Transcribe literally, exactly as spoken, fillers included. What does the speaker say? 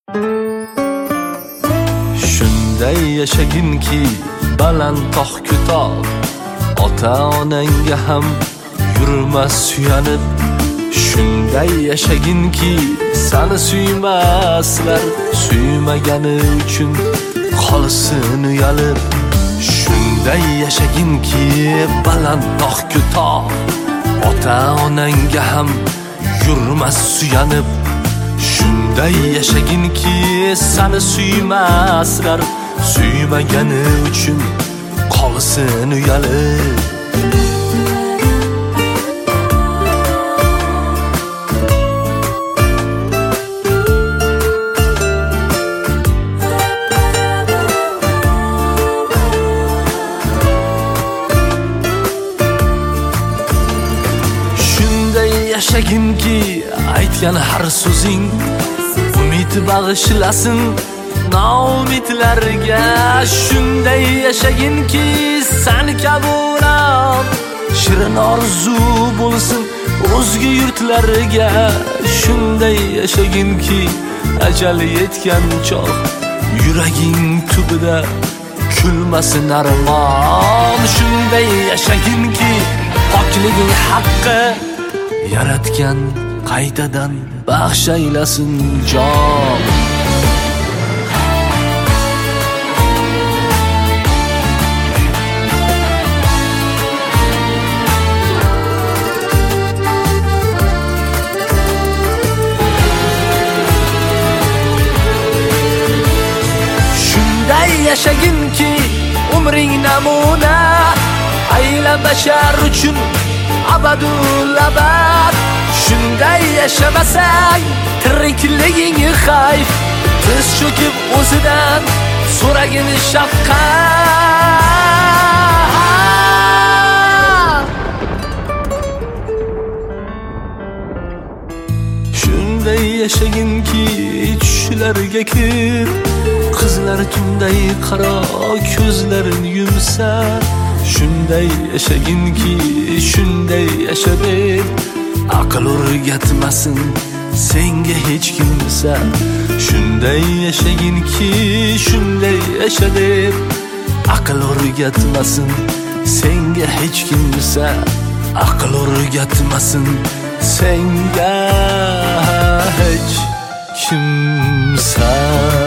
Shunday yashaginki baland tog' ko'tar, ota-onangga ham yurmas suyanib. Shunday yashaginki seni suymaslar, suymagani uchun qolsin uyalib. Shunday yashaginki baland tog' ko'tar, ota-onangga ham yurmas suyanib. Shunday yashaginki seni suymaslar, suymagani uchun qolsin uyalib. Yashaginki aytgan har so'zing umid bag'ishlasin noumidlarga. Shunday yashaginki sen kaburam shirin orzu bo'lsin o'zga yurtlarga. Shunday yashaginki ajal yetgan choq yuraging tubida kulmasin armon. Shunday yashaginki pokliging haqqi yaratgan qaytadan baxsh aylasin jon. Shunday yashaginki umring namuna ayla bashar uchun abadul abad. Shunday yashamasang tirikliging xayf, tiz cho'kib o'zidan so'ragin shafqat. Shunday yashaginki tushlarga kir, qizlar tunday qaro ko'zlarini yumsa. Shunday yashaginki shunday yasha deb aql o'rgatmasin senga hech kimsa. Shunday yashaginki shunday yasha deb aql o'rgatmasin senga hech kimsa. Aql o'rgatmasin senga hech kimsa.